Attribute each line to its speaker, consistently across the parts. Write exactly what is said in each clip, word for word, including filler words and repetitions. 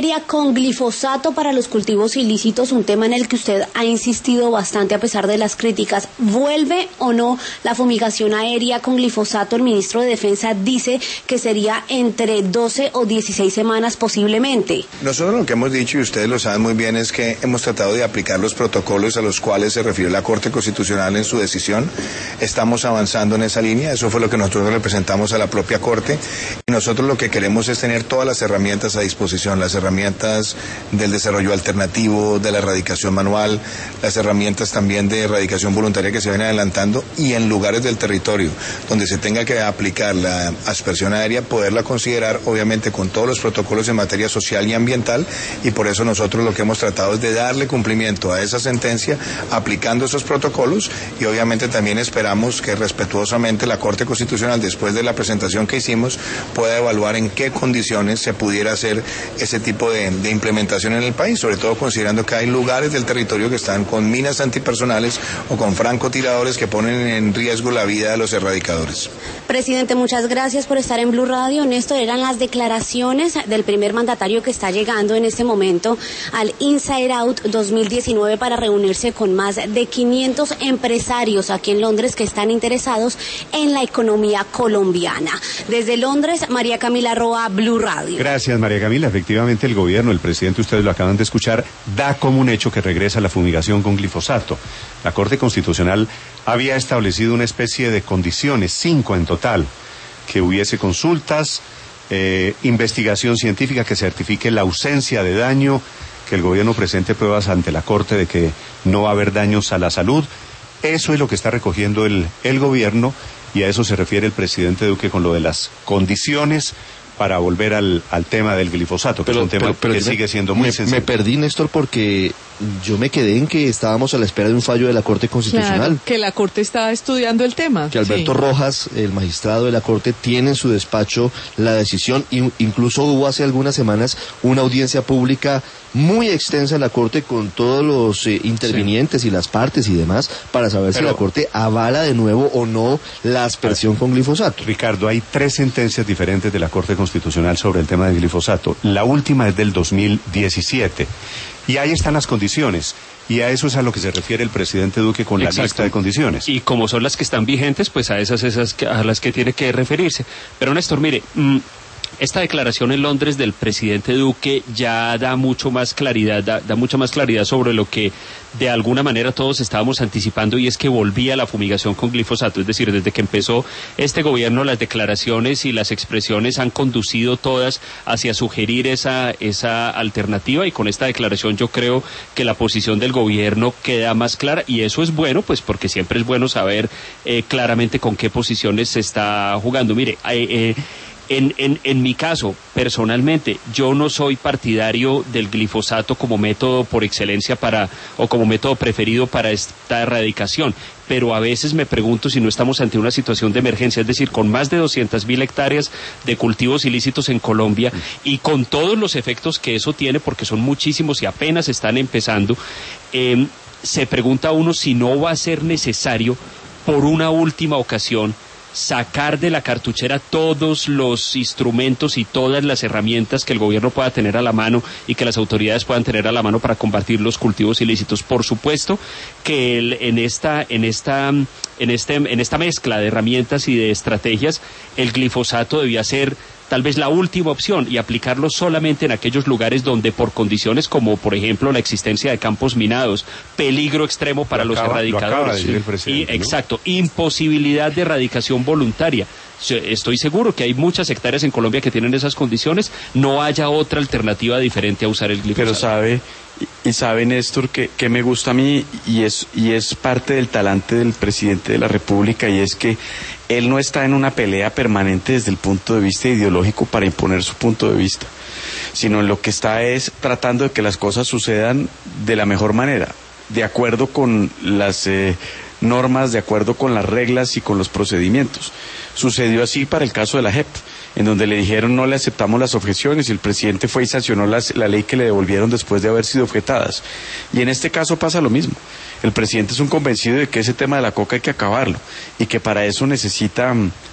Speaker 1: aérea con glifosato para los cultivos ilícitos, un tema en el que usted ha insistido bastante a pesar de las críticas. ¿Vuelve o no la fumigación aérea con glifosato? El ministro de Defensa dice que sería entre doce o dieciséis semanas posiblemente.
Speaker 2: Nosotros lo que hemos dicho, y ustedes lo saben muy bien, es que hemos tratado de aplicar los protocolos a los cuales se refirió la Corte Constitucional en su decisión. Estamos avanzando en esa línea, eso fue lo que nosotros le presentamos a la propia Corte, y nosotros lo que queremos es tener todas las herramientas a disposición, las herramientas del desarrollo alternativo, de la erradicación manual, las herramientas también de erradicación voluntaria que se ven adelantando, y en lugares del territorio donde se tenga que aplicar la aspersión aérea, poderla considerar obviamente con todos los protocolos en materia social y ambiental, y por eso nosotros lo que hemos tratado es de darle cumplimiento a esa sentencia aplicando esos protocolos, y obviamente también esperamos que respetuosamente la Corte Constitucional, después de la presentación que hicimos, pueda evaluar en qué condiciones se pudiera hacer ese tipo de, de implementación en el país, sobre todo considerando que hay lugares del territorio que están con minas antipersonales o con francotiradores que ponen en riesgo la vida de los erradicadores.
Speaker 1: Presidente, muchas gracias por estar en Blue Radio. Néstor, eran las declaraciones del primer mandatario que está llegando en este momento al Inside Out dos mil diecinueve para reunirse con más de quinientos empresarios aquí en Londres que están interesados en la economía colombiana. Desde Londres, María Camila Roa, Blue Radio.
Speaker 3: Gracias, María Camila. Efectivamente, el gobierno, el presidente, ustedes lo acaban de escuchar, da como un hecho que regresa la fumigación con glifosato. La Corte Constitucional había establecido una especie de condiciones, cinco en total, que hubiese consultas, eh, investigación científica que certifique la ausencia de daño, que el gobierno presente pruebas ante la Corte de que no va a haber daños a la salud. Eso es lo que está recogiendo el, el gobierno, y a eso se refiere el presidente Duque con lo de las condiciones para volver al, al tema del glifosato, que pero, es un tema pero, pero que sigue siendo muy
Speaker 4: me,
Speaker 3: sensible.
Speaker 4: Me perdí, Néstor, porque yo me quedé en que estábamos a la espera de un fallo de la Corte Constitucional.
Speaker 5: Claro, que la Corte está estudiando el tema.
Speaker 4: Que Alberto sí. Rojas, el magistrado de la Corte, tiene en su despacho la decisión, y incluso hubo hace algunas semanas una audiencia pública muy extensa en la Corte con todos los eh, intervinientes sí. y las partes y demás, para saber pero, si la Corte avala de nuevo o no la aspersión con glifosato.
Speaker 3: Ricardo, hay tres sentencias diferentes de la Corte Constitucional sobre el tema del glifosato. La última es del dos mil diecisiete. Y ahí están las condiciones. Y a eso es a lo que se refiere el presidente Duque con Exacto. la lista de condiciones.
Speaker 6: Y como son las que están vigentes, pues a esas, esas a las que tiene que referirse. Pero Néstor, mire, mmm, esta declaración en Londres del presidente Duque ya da mucho más claridad, da, da mucha más claridad sobre lo que de alguna manera todos estábamos anticipando, y es que volvía la fumigación con glifosato. Es decir, desde que empezó este gobierno, las declaraciones y las expresiones han conducido todas hacia sugerir esa, esa alternativa, y con esta declaración yo creo que la posición del gobierno queda más clara, y eso es bueno, pues porque siempre es bueno saber eh, claramente con qué posiciones se está jugando. Mire, eh, eh, En, en, en mi caso, personalmente, yo no soy partidario del glifosato como método por excelencia para, o como método preferido para esta erradicación, pero a veces me pregunto si no estamos ante una situación de emergencia, es decir, con más de doscientas mil hectáreas de cultivos ilícitos en Colombia, y con todos los efectos que eso tiene, porque son muchísimos y apenas están empezando, eh, se pregunta uno si no va a ser necesario, por una última ocasión, sacar de la cartuchera todos los instrumentos y todas las herramientas que el gobierno pueda tener a la mano y que las autoridades puedan tener a la mano para combatir los cultivos ilícitos. Por supuesto que el, en esta en esta en este en esta mezcla de herramientas y de estrategias, el glifosato debía ser tal vez la última opción, y aplicarlo solamente en aquellos lugares donde, por condiciones como por ejemplo la existencia de campos minados, peligro extremo para los erradicadores, y exacto, imposibilidad de erradicación voluntaria. Estoy seguro que hay muchas hectáreas en Colombia que tienen esas condiciones, no haya otra alternativa diferente a usar el glifosato.
Speaker 7: Pero sabe, y sabe, Néstor, que, que me gusta a mí, y es, y es parte del talante del presidente de la República, y es que él no está en una pelea permanente desde el punto de vista ideológico para imponer su punto de vista, sino en lo que está es tratando de que las cosas sucedan de la mejor manera, de acuerdo con las eh, normas, de acuerdo con las reglas y con los procedimientos. Sucedió así para el caso de la J E P, en donde le dijeron no le aceptamos las objeciones, y el presidente fue y sancionó las, la ley que le devolvieron después de haber sido objetadas. Y en este caso pasa lo mismo. El presidente es un convencido de que ese tema de la coca hay que acabarlo, y que para eso necesita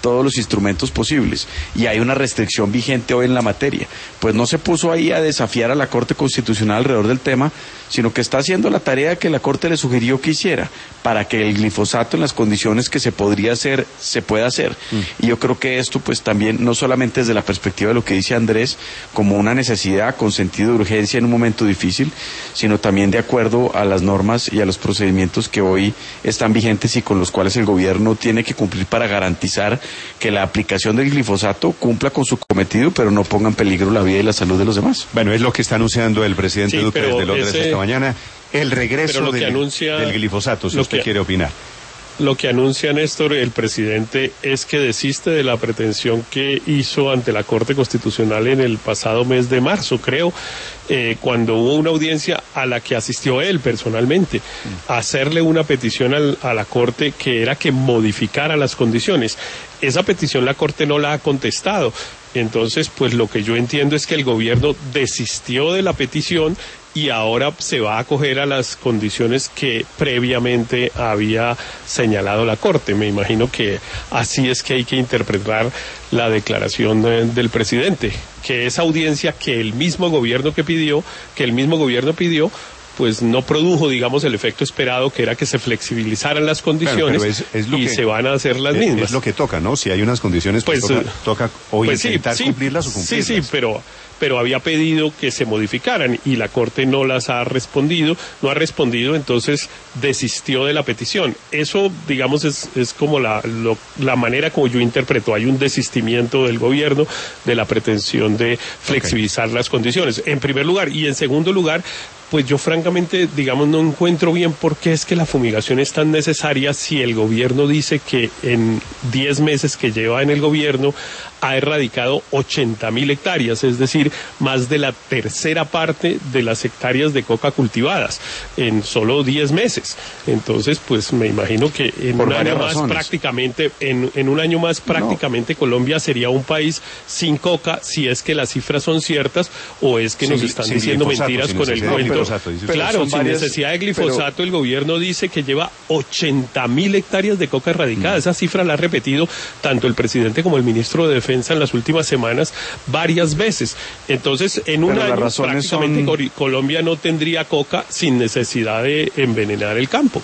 Speaker 7: todos los instrumentos posibles y hay una restricción vigente hoy en la materia. Pues no se puso ahí a desafiar a la Corte Constitucional alrededor del tema, sino que está haciendo la tarea que la Corte le sugirió que hiciera para que el glifosato en las condiciones que se podría hacer, se pueda hacer. Mm. Y yo creo que esto pues también, no solamente desde la perspectiva de lo que dice Andrés, como una necesidad con sentido de urgencia en un momento difícil, sino también de acuerdo a las normas y a los procedimientos que hoy están vigentes y con los cuales el gobierno tiene que cumplir para garantizar que la aplicación del glifosato cumpla con su cometido, pero no ponga en peligro la vida y la salud de los demás.
Speaker 3: Bueno, es lo que está anunciando el presidente sí, Duque desde Londres ese, esta mañana, el regreso del, anuncia, del glifosato, si usted que, quiere opinar.
Speaker 8: Lo que anuncia Néstor, el presidente, es que desiste de la pretensión que hizo ante la Corte Constitucional en el pasado mes de marzo, creo, eh, cuando hubo una audiencia a la que asistió él personalmente, a hacerle una petición al, a la Corte que era que modificara las condiciones. Esa petición la Corte no la ha contestado. Entonces, pues lo que yo entiendo es que el gobierno desistió de la petición y ahora se va a acoger a las condiciones que previamente había señalado la Corte. Me imagino que así es que hay que interpretar la declaración de, del presidente, que esa audiencia que el mismo gobierno que pidió, que el mismo gobierno pidió, pues no produjo, digamos, el efecto esperado, que era que se flexibilizaran las condiciones. Claro, es, es y que, se van a hacer las
Speaker 3: es,
Speaker 8: mismas.
Speaker 3: Es lo que toca, ¿no? Si hay unas condiciones, pues, pues toca, toca o pues intentar sí, cumplirlas o cumplirlas.
Speaker 8: Sí, sí, pero... pero había pedido que se modificaran y la Corte no las ha respondido, no ha respondido, entonces desistió de la petición. Eso, digamos, es, es como la, lo, la manera como yo interpreto. Hay un desistimiento del gobierno de la pretensión de flexibilizar okay. las condiciones, en primer lugar. Y en segundo lugar, pues yo francamente, digamos, no encuentro bien por qué es que la fumigación es tan necesaria si el gobierno dice que en diez meses que lleva en el gobierno ha erradicado ochenta mil hectáreas, es decir, más de la tercera parte de las hectáreas de coca cultivadas en solo diez meses. Entonces, pues me imagino que en Por un año más razones. prácticamente, en, en un año más prácticamente no. Colombia sería un país sin coca, si es que las cifras son ciertas o es que sin, nos están diciendo mentiras con el cuento. Claro, sin varias, necesidad de glifosato, pero... el gobierno dice que lleva ochenta mil hectáreas de coca erradicada. Mm. Esa cifra la ha repetido tanto el presidente como el ministro de Defensa en las últimas semanas varias veces. Entonces, en un año prácticamente son... Colombia no tendría coca sin necesidad de envenenar el campo.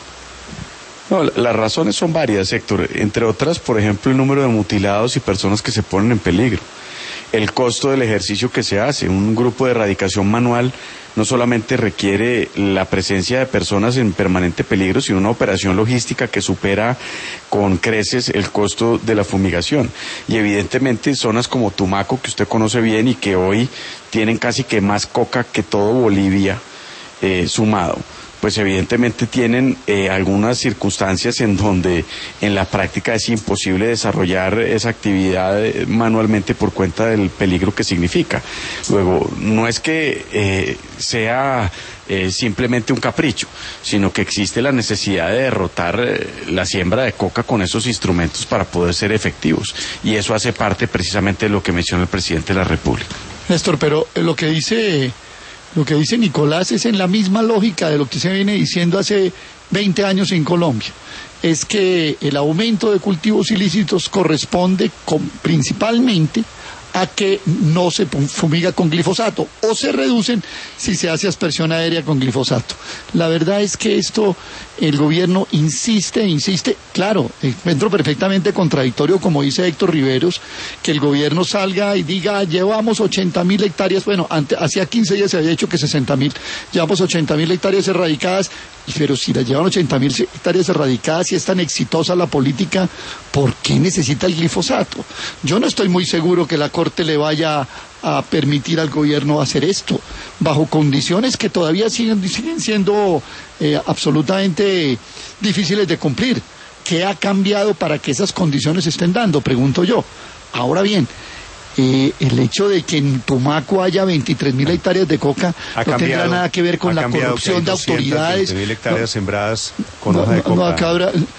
Speaker 7: No, las razones son varias, Héctor. Entre otras, por ejemplo, el número de mutilados y personas que se ponen en peligro. El costo del ejercicio que se hace. Un grupo de erradicación manual no solamente requiere la presencia de personas en permanente peligro, sino una operación logística que supera con creces el costo de la fumigación. Y evidentemente zonas como Tumaco, que usted conoce bien y que hoy tienen casi que más coca que todo Bolivia eh, sumado, pues evidentemente tienen eh, algunas circunstancias en donde en la práctica es imposible desarrollar esa actividad eh, manualmente por cuenta del peligro que significa. Luego, no es que eh, sea eh, simplemente un capricho, sino que existe la necesidad de derrotar eh, la siembra de coca con esos instrumentos para poder ser efectivos. Y eso hace parte precisamente de lo que menciona el presidente de la República.
Speaker 9: Néstor, pero lo que dice... Lo que dice Nicolás es en la misma lógica de lo que se viene diciendo hace veinte años en Colombia. Es que el aumento de cultivos ilícitos corresponde con, principalmente a que no se fumiga con glifosato o se reducen si se hace aspersión aérea con glifosato. La verdad es que esto el gobierno insiste, insiste, claro, encuentro perfectamente contradictorio, como dice Héctor Riveros, que el gobierno salga y diga, llevamos ochenta mil hectáreas, bueno, ante, hacía quince días se había dicho que sesenta mil, llevamos ochenta mil hectáreas erradicadas, pero si las llevan ochenta mil hectáreas erradicadas y es tan exitosa la política, ¿por qué necesita el glifosato? Yo no estoy muy seguro que la Corte le vaya a permitir al gobierno hacer esto, bajo condiciones que todavía siguen, siguen siendo eh, absolutamente difíciles de cumplir. ¿Qué ha cambiado para que esas condiciones se estén dando? Pregunto yo. Ahora bien, eh, el hecho de que en Tumaco haya veintitrés mil hectáreas de coca ha no cambiado, tendrá nada que ver con la corrupción de autoridades.
Speaker 3: mil hectáreas no, sembradas con
Speaker 9: no,
Speaker 3: hoja de coca.
Speaker 9: No, acá habrá,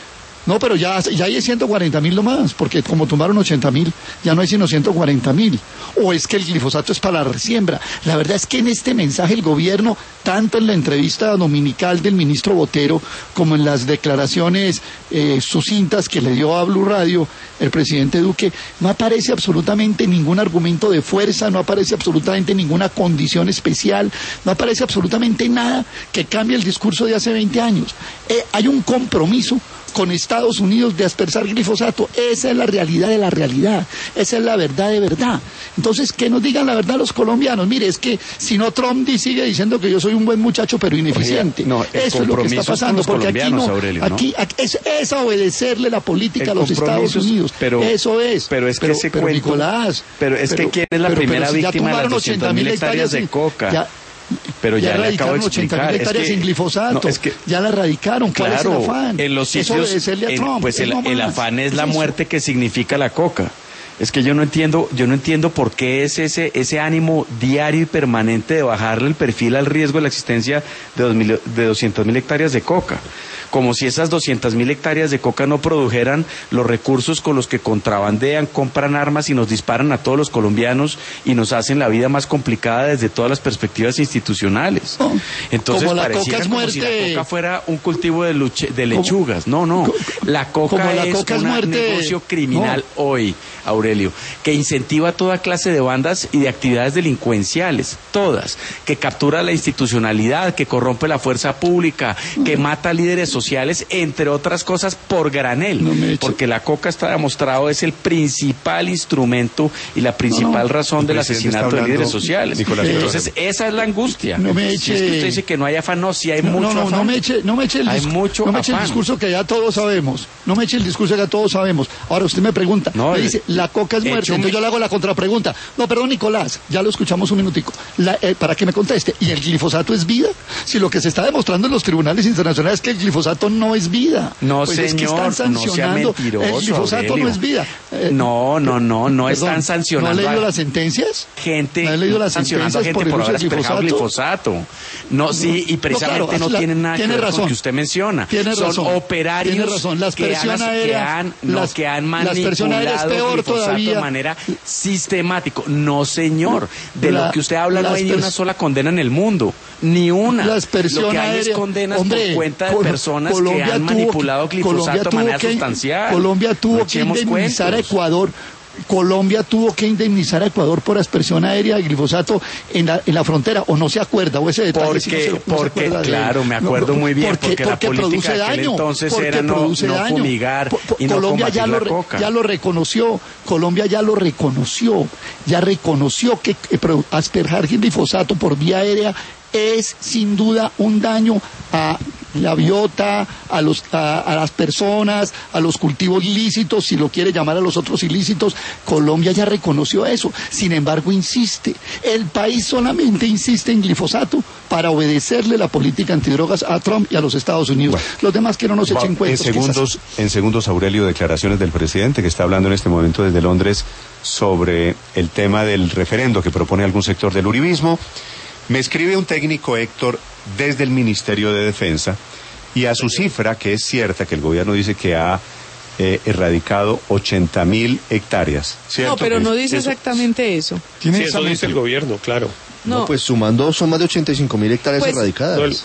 Speaker 9: No, pero ya, ya hay ciento cuarenta mil nomás, porque como tumbaron ochenta mil, ya no hay sino ciento cuarenta mil. O es que el glifosato es para la resiembra. La verdad es que en este mensaje el gobierno, tanto en la entrevista dominical del ministro Botero, como en las declaraciones eh, sucintas que le dio a Blue Radio el presidente Duque, no aparece absolutamente ningún argumento de fuerza, no aparece absolutamente ninguna condición especial, no aparece absolutamente nada que cambie el discurso de hace veinte años. Eh, hay un compromiso con Estados Unidos de aspersar glifosato. Esa es la realidad de la realidad, esa es la verdad de verdad. Entonces, que nos digan la verdad los colombianos. Mire, es que si no, Trump sigue diciendo que yo soy un buen muchacho pero ineficiente.
Speaker 7: Oye, no,
Speaker 9: eso es lo que está pasando, porque aquí no,
Speaker 7: Aurelio, ¿no?
Speaker 9: aquí, aquí es, es obedecerle la política el a los Estados Unidos.
Speaker 7: Pero,
Speaker 9: eso es.
Speaker 7: Pero es que
Speaker 9: pero,
Speaker 7: ese
Speaker 9: pero,
Speaker 7: cuento,
Speaker 9: Nicolás,
Speaker 7: pero es
Speaker 9: pero,
Speaker 7: que quién es la
Speaker 9: pero,
Speaker 7: primera
Speaker 9: pero si
Speaker 7: víctima de las doscientas mil hectáreas de coca.
Speaker 9: Ya,
Speaker 7: Pero ya, ya le acabo de explicar.
Speaker 9: ochenta mil hectáreas
Speaker 7: es que,
Speaker 9: sin glifosato.
Speaker 7: No, es que,
Speaker 9: ya la erradicaron. ¿Cuál
Speaker 7: claro,
Speaker 9: es el afán?
Speaker 7: En los sitios,
Speaker 9: es obedecerle a
Speaker 7: en,
Speaker 9: Trump.
Speaker 7: pues el,
Speaker 9: no
Speaker 7: el afán es, es la
Speaker 9: eso.
Speaker 7: muerte que significa la coca. Es que yo no entiendo, yo no entiendo por qué es ese, ese ánimo diario y permanente de bajarle el perfil al riesgo de la existencia de, dos mil, de doscientas mil hectáreas de coca. Como si esas doscientas mil hectáreas de coca no produjeran los recursos con los que contrabandean, compran armas y nos disparan a todos los colombianos y nos hacen la vida más complicada desde todas las perspectivas institucionales.
Speaker 9: Oh,
Speaker 7: Entonces pareciera como
Speaker 9: muerte,
Speaker 7: si la coca fuera un cultivo de, luche, de lechugas. No, no. La coca
Speaker 9: la
Speaker 7: es
Speaker 9: coca
Speaker 7: un
Speaker 9: es
Speaker 7: negocio criminal
Speaker 9: no.
Speaker 7: hoy, Aurelio, que incentiva toda clase de bandas y de actividades delincuenciales, todas, que captura la institucionalidad, que corrompe la fuerza pública, que mata líderes sociales, entre otras cosas, por granel,
Speaker 9: no
Speaker 7: porque la coca, está demostrado, es el principal instrumento y la principal no, no. razón del asesinato de líderes sociales.
Speaker 9: Nicolás,
Speaker 7: Entonces, esa es la angustia.
Speaker 9: No me eche...
Speaker 7: Si es que usted dice que no hay afán, no, si hay
Speaker 9: no,
Speaker 7: mucho
Speaker 9: no, no,
Speaker 7: afán.
Speaker 9: No me eche, no me eche el,
Speaker 7: hay
Speaker 9: discurso,
Speaker 7: mucho
Speaker 9: no me eche el
Speaker 7: afán.
Speaker 9: discurso que ya todos sabemos. No me eche el discurso que ya todos sabemos. Ahora usted me pregunta,
Speaker 7: no,
Speaker 9: me dice, la coca es muerte. Entonces yo le hago la contrapregunta. No, perdón, Nicolás, ya lo escuchamos un minutico. La, eh, para que me conteste, ¿y el glifosato es vida? Si lo que se está demostrando en los tribunales internacionales es que el glifosato no es vida.
Speaker 7: No,
Speaker 9: pues
Speaker 7: señor,
Speaker 9: es que están sancionando.
Speaker 7: No sea mentiroso,
Speaker 9: el glifosato
Speaker 7: Aurelio.
Speaker 9: no es vida.
Speaker 7: Eh, no, no, no, no
Speaker 9: perdón,
Speaker 7: están sancionando.
Speaker 9: ¿No ha leído las sentencias?
Speaker 7: Gente
Speaker 9: ¿No ha leído las
Speaker 7: sancionando a gente
Speaker 9: por,
Speaker 7: por haber
Speaker 9: glifosato?
Speaker 7: glifosato. No, sí, y precisamente no, claro, no
Speaker 9: la,
Speaker 7: tienen nada
Speaker 9: tiene
Speaker 7: que ver
Speaker 9: razón,
Speaker 7: con lo que usted menciona.
Speaker 9: Tiene
Speaker 7: Son
Speaker 9: razón,
Speaker 7: operarios
Speaker 9: tiene razón. La aspersión
Speaker 7: que, han,
Speaker 9: aérea,
Speaker 7: que han, no,
Speaker 9: las,
Speaker 7: que han manipulado
Speaker 9: peor
Speaker 7: glifosato
Speaker 9: todavía.
Speaker 7: de manera sistemática. No, señor. De la, lo que usted habla no hay ni una sola condena en el mundo. Ni una.
Speaker 9: La aspersión
Speaker 7: lo que hay
Speaker 9: aérea,
Speaker 7: es condenas
Speaker 9: hombre,
Speaker 7: por cuenta de
Speaker 9: Col
Speaker 7: personas
Speaker 9: Colombia
Speaker 7: que han
Speaker 9: tuvo,
Speaker 7: manipulado glifosato de manera
Speaker 9: que,
Speaker 7: sustancial.
Speaker 9: Colombia tuvo
Speaker 7: no
Speaker 9: que indemnizar
Speaker 7: cuentos.
Speaker 9: a Ecuador. Colombia tuvo que indemnizar a Ecuador por aspersión aérea de glifosato en la, en la frontera, o no se acuerda, o ese detalle.
Speaker 7: Porque,
Speaker 9: si no se, no
Speaker 7: porque
Speaker 9: se acuerda
Speaker 7: claro,
Speaker 9: de,
Speaker 7: me acuerdo
Speaker 9: no,
Speaker 7: muy bien,
Speaker 9: porque,
Speaker 7: porque,
Speaker 9: porque
Speaker 7: la política
Speaker 9: produce
Speaker 7: de aquel
Speaker 9: daño,
Speaker 7: entonces
Speaker 9: porque
Speaker 7: era no,
Speaker 9: produce
Speaker 7: no
Speaker 9: daño.
Speaker 7: fumigar
Speaker 9: po, po,
Speaker 7: y no
Speaker 9: Colombia ya lo,
Speaker 7: la coca.
Speaker 9: ya lo reconoció, Colombia ya lo reconoció, ya reconoció que eh, asperjar glifosato por vía aérea es sin duda un daño a la biota, a, los, a, a las personas, a los cultivos ilícitos, si lo quiere llamar a los otros ilícitos. Colombia ya reconoció eso, sin embargo insiste. El país solamente insiste en glifosato para obedecerle la política antidrogas a Trump y a los Estados Unidos. Bueno, los demás que no nos echen cuentos.
Speaker 3: En segundos, en segundos, Aurelio, declaraciones del presidente que está hablando en este momento desde Londres sobre el tema del referendo que propone algún sector del uribismo. Me escribe un técnico, Héctor, desde el Ministerio de Defensa, y a su cifra, que es cierta, que el gobierno dice que ha eh, erradicado ochenta mil hectáreas. ¿Cierto?
Speaker 5: No, pero no dice
Speaker 8: eso,
Speaker 5: exactamente eso.
Speaker 8: Sí, eso dice el gobierno, claro.
Speaker 4: No, no pues sumando son más de ochenta y cinco mil hectáreas pues, erradicadas. No, el...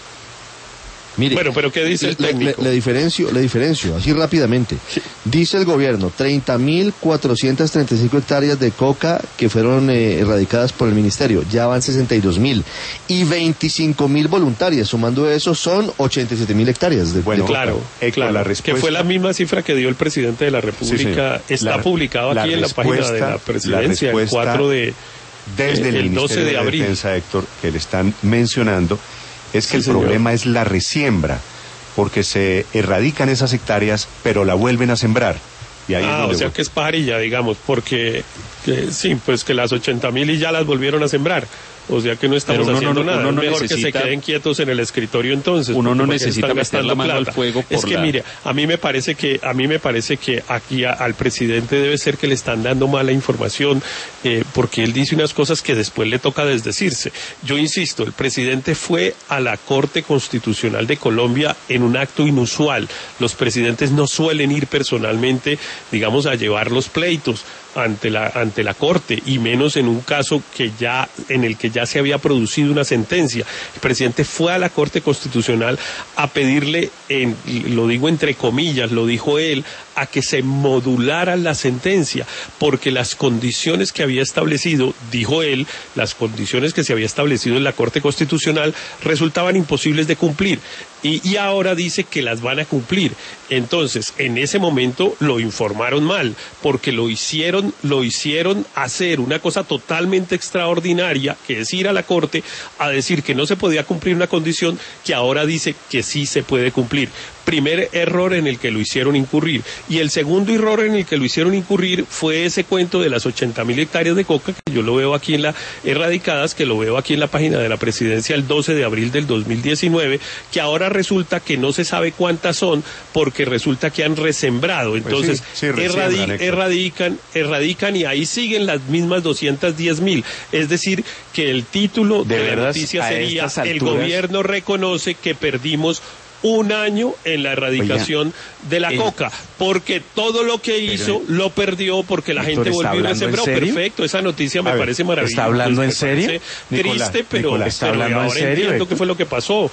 Speaker 8: Mire, bueno, pero ¿qué dice el
Speaker 4: le,
Speaker 8: técnico?
Speaker 4: Le, le, diferencio, le diferencio, así rápidamente. Sí. Dice el gobierno, treinta mil cuatrocientas treinta y cinco hectáreas de coca que fueron eh, erradicadas por el ministerio, ya van sesenta y dos mil. Y veinticinco mil voluntarias, sumando eso son ochenta y siete mil hectáreas de,
Speaker 8: bueno,
Speaker 4: de coca.
Speaker 8: Claro, eh, claro la respuesta... que fue la misma cifra que dio el presidente de la República. Sí, está la, publicado aquí en la página de la presidencia, la el cuatro de...
Speaker 3: Desde el, el doce de abril. Defensa, Héctor, que le están mencionando, es que sí, el señor. problema es la resiembra, porque se erradican esas hectáreas, pero la vuelven a sembrar. Y ahí
Speaker 8: ah,
Speaker 3: es
Speaker 8: o sea
Speaker 3: voy.
Speaker 8: que es pajarilla, digamos, porque que, sí, pues que las ochenta mil y ya las volvieron a sembrar. o sea que no estamos
Speaker 6: uno
Speaker 8: haciendo
Speaker 6: no,
Speaker 8: nada.
Speaker 6: uno no
Speaker 8: es mejor
Speaker 6: necesita,
Speaker 8: que se queden quietos en el escritorio entonces.
Speaker 6: Uno no
Speaker 8: porque
Speaker 6: necesita
Speaker 8: están
Speaker 6: meter la mano
Speaker 8: plata.
Speaker 6: al fuego por
Speaker 8: Es que
Speaker 6: la...
Speaker 8: mire, a mí me parece que a mí me parece que aquí a, al presidente debe ser que le están dando mala información, eh, porque él dice unas cosas que después le toca desdecirse. Yo insisto, el presidente fue a la Corte Constitucional de Colombia en un acto inusual. Los presidentes no suelen ir personalmente, digamos, a llevar los pleitos ante la ante la Corte, y menos en un caso que ya en el que ya se había producido una sentencia. El presidente fue a la Corte Constitucional a pedirle, en, lo digo entre comillas, lo dijo él, a que se modulara la sentencia, porque las condiciones que había establecido, dijo él, las condiciones que se había establecido en la Corte Constitucional resultaban imposibles de cumplir, y, y ahora dice que las van a cumplir. Entonces, en ese momento lo informaron mal, porque lo hicieron, lo hicieron hacer una cosa totalmente extraordinaria, que es ir a la Corte a decir que no se podía cumplir una condición que ahora dice que sí se puede cumplir. Primer error en el que lo hicieron incurrir. Y el segundo error en el que lo hicieron incurrir fue ese cuento de las ochenta mil hectáreas de coca, que yo lo veo aquí en la erradicadas, que lo veo aquí en la página de la presidencia el doce de abril del dos mil diecinueve, que ahora resulta que no se sabe cuántas son, porque resulta que han resembrado. Entonces,
Speaker 3: pues sí, sí,
Speaker 8: erradi
Speaker 3: resiembran,
Speaker 8: erradican, erradican y ahí siguen las mismas doscientas diez mil. Es decir, que el título de,
Speaker 7: de
Speaker 8: la
Speaker 7: veras,
Speaker 8: noticia sería:
Speaker 7: alturas...
Speaker 8: el gobierno reconoce que perdimos un año en la erradicación Oiga, de la el... coca, porque todo lo que hizo Pero, lo perdió porque la gente volvió y la sembró. Perfecto, esa noticia me ver, parece maravillosa.
Speaker 7: ¿Está hablando en serio?
Speaker 8: Nicolás, triste, pero,
Speaker 7: Nicolás, ¿está
Speaker 8: pero
Speaker 7: hablando
Speaker 8: ahora
Speaker 7: en serio,
Speaker 8: entiendo
Speaker 7: Héctor?
Speaker 8: qué fue lo que pasó.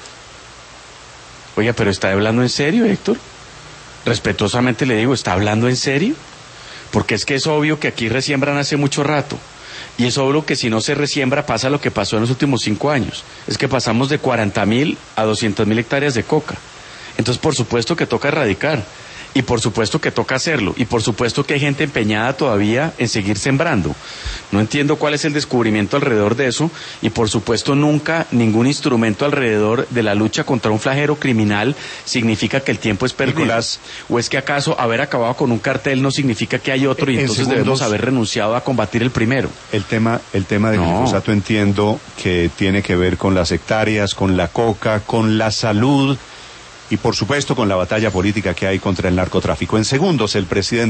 Speaker 7: Oiga, pero ¿está hablando en serio, Héctor? Respetuosamente le digo, ¿está hablando en serio? Porque es que es obvio que aquí resiembran hace mucho rato. Y es obvio que si no se resiembra pasa lo que pasó en los últimos cinco años. Es que pasamos de cuarenta mil a doscientas mil hectáreas de coca. Entonces, por supuesto que toca erradicar. Y por supuesto que toca hacerlo. Y por supuesto que hay gente empeñada todavía en seguir sembrando. No entiendo cuál es el descubrimiento alrededor de eso. Y por supuesto nunca ningún instrumento alrededor de la lucha contra un flagelo criminal significa que el tiempo es perdido.
Speaker 3: Nicolás,
Speaker 7: ¿O es que acaso haber acabado con un cartel no significa que hay otro y entonces segundos, debemos haber renunciado a combatir el primero?
Speaker 3: El tema, el tema del
Speaker 7: no.
Speaker 3: glifosato entiendo que tiene que ver con las hectáreas, con la coca, con la salud y por supuesto con la batalla política que hay contra el narcotráfico. En segundos el presidente